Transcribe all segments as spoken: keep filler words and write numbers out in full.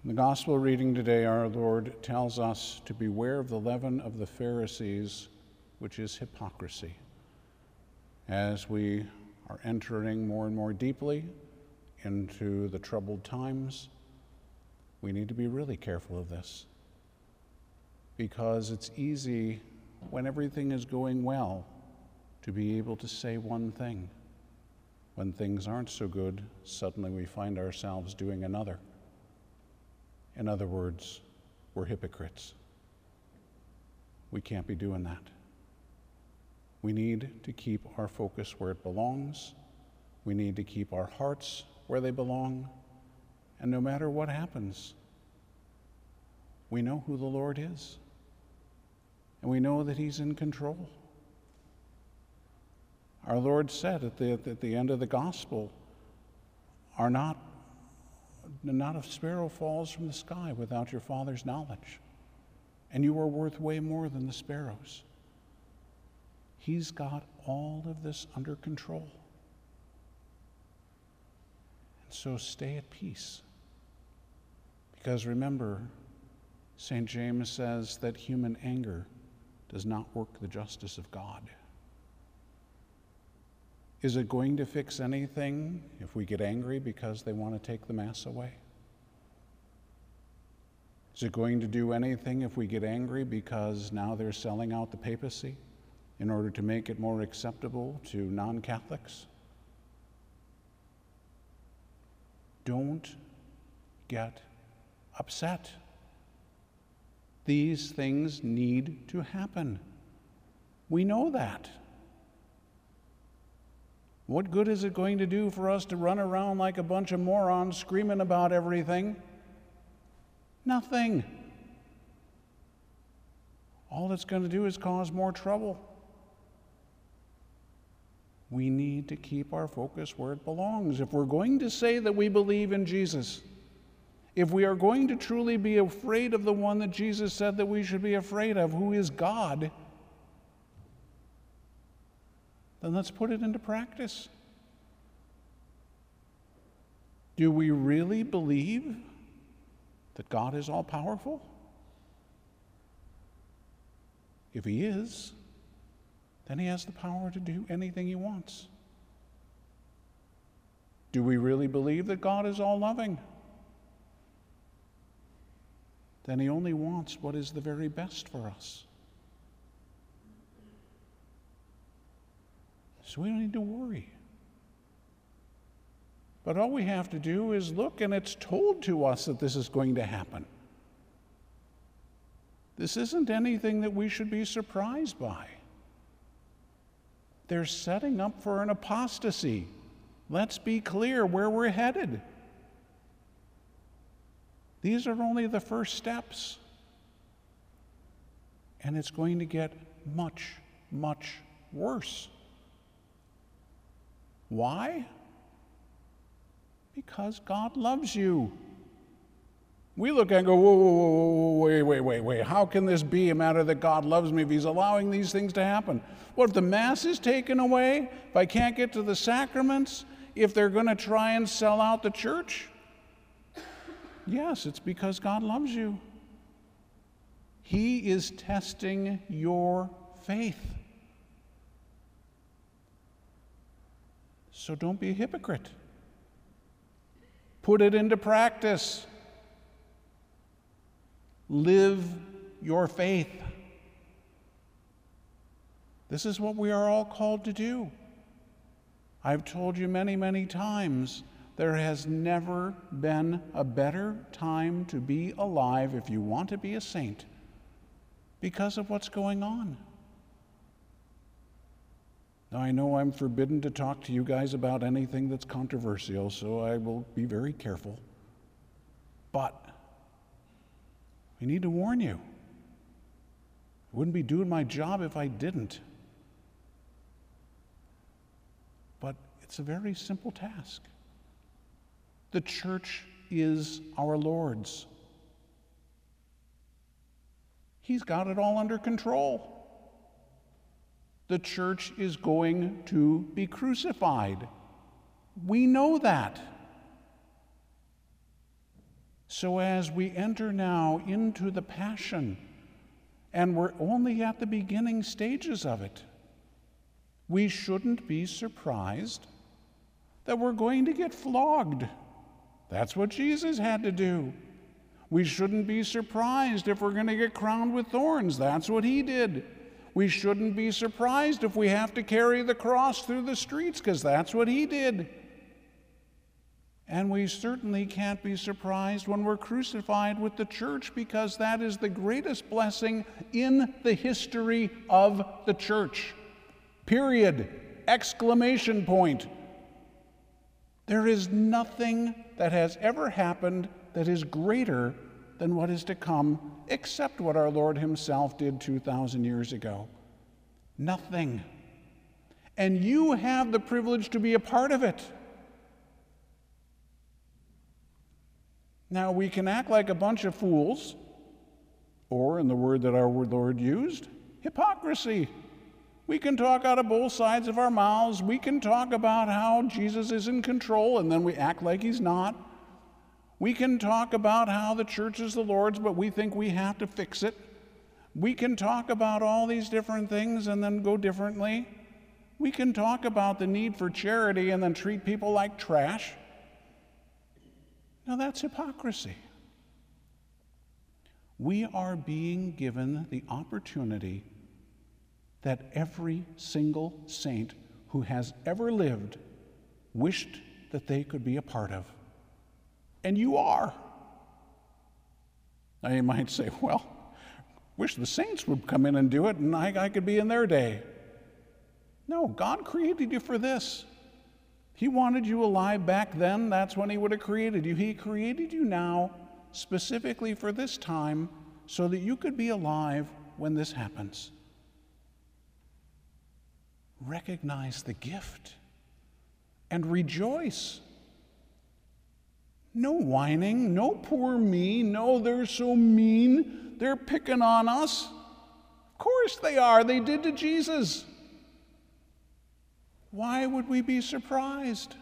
In the gospel reading today, our Lord tells us to beware of the leaven of the Pharisees, which is hypocrisy. As we are entering more and more deeply into the troubled times, we need to be really careful of this, because it's easy when everything is going well to be able to say one thing. When things aren't so good, suddenly we find ourselves doing another. In other words, we're hypocrites. We can't be doing that. We need to keep our focus where it belongs. We need to keep our hearts where they belong. And no matter what happens, we know who the Lord is. And we know that He's in control. Our Lord said at the, at the end of the gospel, are not, not a sparrow falls from the sky without your Father's knowledge. And you are worth way more than the sparrows. He's got all of this under control. And so stay at peace. Because remember, Saint James says that human anger does not work the justice of God. Is it going to fix anything if we get angry because they want to take the Mass away? Is it going to do anything if we get angry because now they're selling out the papacy in order to make it more acceptable to non-Catholics? Don't get upset. These things need to happen. We know that. What good is it going to do for us to run around like a bunch of morons screaming about everything? Nothing. All it's going to do is cause more trouble. We need to keep our focus where it belongs. If we're going to say that we believe in Jesus, if we are going to truly be afraid of the one that Jesus said that we should be afraid of, who is God, then let's put it into practice. Do we really believe that God is all-powerful? If He is, then He has the power to do anything He wants. Do we really believe that God is all-loving? Then He only wants what is the very best for us. So we don't need to worry. But all we have to do is look, and it's told to us that this is going to happen. This isn't anything that we should be surprised by. They're setting up for an apostasy. Let's be clear where we're headed. These are only the first steps. And it's going to get much, much worse. Why? Because God loves you. We look and go, whoa, whoa, whoa, whoa, wait, wait, wait, wait. How can this be a matter that God loves me if He's allowing these things to happen? What if the Mass is taken away? If I can't get to the sacraments? If they're going to try and sell out the church? Yes, it's because God loves you. He is testing your faith. So don't be a hypocrite. Put it into practice. Live your faith. This is what we are all called to do. I've told you many, many times, there has never been a better time to be alive if you want to be a saint because of what's going on. Now, I know I'm forbidden to talk to you guys about anything that's controversial, so I will be very careful. But I need to warn you. I wouldn't be doing my job if I didn't. But it's a very simple task. The church is our Lord's. He's got it all under control. The church is going to be crucified. We know that. So as we enter now into the Passion, and we're only at the beginning stages of it, we shouldn't be surprised that we're going to get flogged. That's what Jesus had to do. We shouldn't be surprised if we're going to get crowned with thorns. That's what he did. We shouldn't be surprised if we have to carry the cross through the streets, because that's what he did. And we certainly can't be surprised when we're crucified with the church, because that is the greatest blessing in the history of the church. Period. Exclamation point. There is nothing that has ever happened that is greater than what is to come, except what our Lord himself did two thousand years ago. Nothing. And you have the privilege to be a part of it. Now, we can act like a bunch of fools, or, in the word that our Lord used, hypocrisy. We can talk out of both sides of our mouths. We can talk about how Jesus is in control, and then we act like he's not. We can talk about how the church is the Lord's, but we think we have to fix it. We can talk about all these different things and then go differently. We can talk about the need for charity and then treat people like trash. Now, that's hypocrisy. We are being given the opportunity that every single saint who has ever lived wished that they could be a part of. And you are. Now, you might say, well, wish the saints would come in and do it and I, I could be in their day. No, God created you for this. He wanted you alive back then. That's when he would have created you. He created you now specifically for this time so that you could be alive when this happens. Recognize the gift and rejoice. No whining, no poor me, no they're so mean, they're picking on us. Of course they are, they did to Jesus. Why would we be surprised?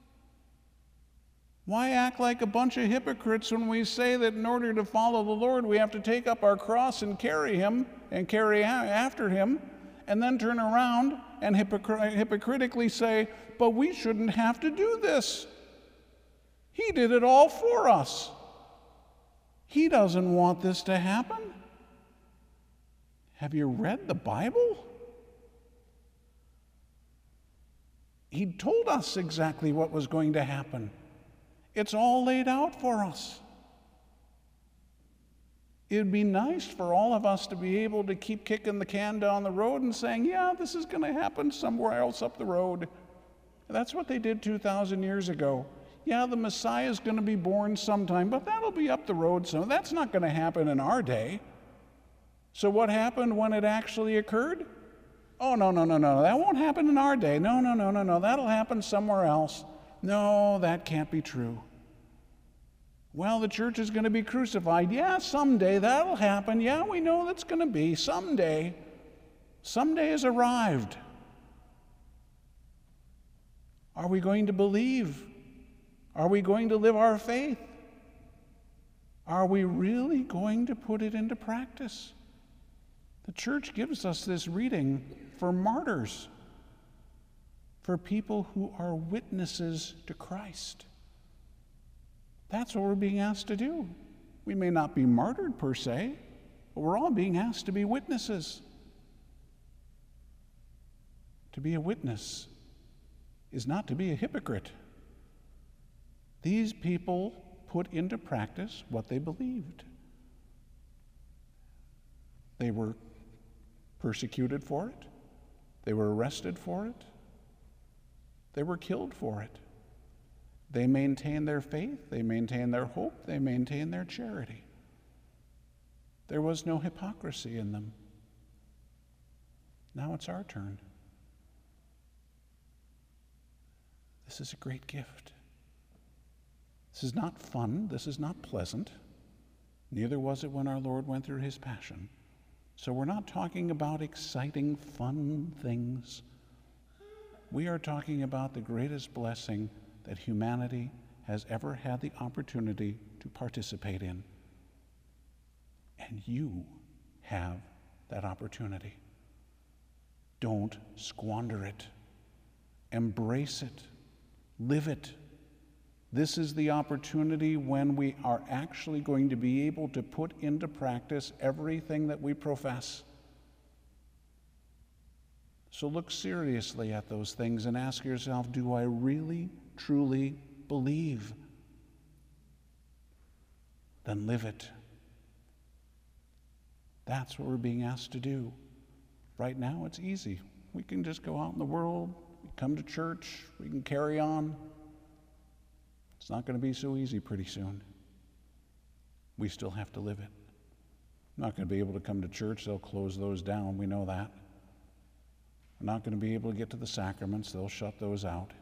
Why act like a bunch of hypocrites when we say that in order to follow the Lord we have to take up our cross and carry him and carry after him, and then turn around and hypocr- hypocritically say, but we shouldn't have to do this. He did it all for us. He doesn't want this to happen. Have you read the Bible? He told us exactly what was going to happen. It's all laid out for us. It would be nice for all of us to be able to keep kicking the can down the road and saying, yeah, this is going to happen somewhere else up the road. That's what they did two thousand years ago. Yeah, the Messiah is going to be born sometime, but that'll be up the road soon. That's not going to happen in our day. So what happened when it actually occurred? Oh, no, no, no, no, that won't happen in our day. No, no, no, no, no, that'll happen somewhere else. No, that can't be true. Well, the church is going to be crucified. Yeah, someday that'll happen. Yeah, we know that's going to be someday. Someday has arrived. Are we going to believe? Are we going to live our faith? Are we really going to put it into practice? The church gives us this reading for martyrs, for people who are witnesses to Christ. That's what we're being asked to do. We may not be martyred per se, but we're all being asked to be witnesses. To be a witness is not to be a hypocrite. These people put into practice what they believed. They were persecuted for it. They were arrested for it. They were killed for it. They maintained their faith. They maintained their hope. They maintained their charity. There was no hypocrisy in them. Now it's our turn. This is a great gift. This is not fun. This is not pleasant. Neither was it when our Lord went through his passion. So we're not talking about exciting, fun things. We are talking about the greatest blessing that humanity has ever had the opportunity to participate in. And you have that opportunity. Don't squander it. Embrace it. Live it. This is the opportunity when we are actually going to be able to put into practice everything that we profess. So look seriously at those things and ask yourself, do I really, truly believe? Then live it. That's what we're being asked to do. Right now, it's easy. We can just go out in the world, we come to church, we can carry on. It's not going to be so easy pretty soon. We still have to live it. I'm not going to be able to come to church. They'll close those down. We know that. We're not going to be able to get to the sacraments. They'll shut those out.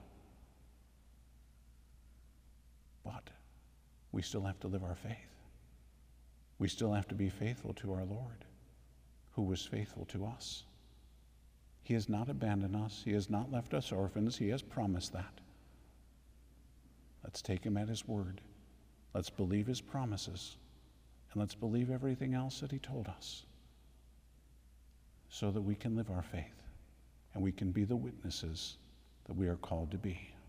But we still have to live our faith. We still have to be faithful to our Lord, who was faithful to us. He has not abandoned us. He has not left us orphans. He has promised that. Let's take him at his word. Let's believe his promises. And let's believe everything else that he told us, so that we can live our faith and we can be the witnesses that we are called to be.